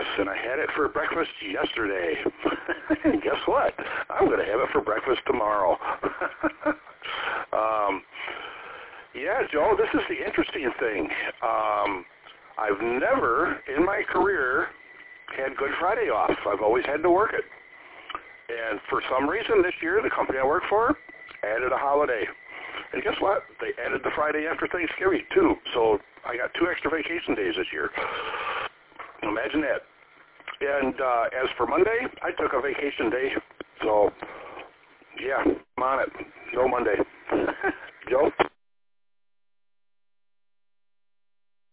and I had it for breakfast yesterday. And guess what? I'm going to have it for breakfast tomorrow. Yeah, Joe, this is the interesting thing. I've never in my career had Good Friday off. I've always had to work it. And for some reason this year, the company I work for added a holiday. And guess what? They added the Friday after Thanksgiving, too. So I got 2 extra vacation days this year. Imagine that. And as for Monday, I took a vacation day. So, yeah, I'm on it. No Monday. Joe?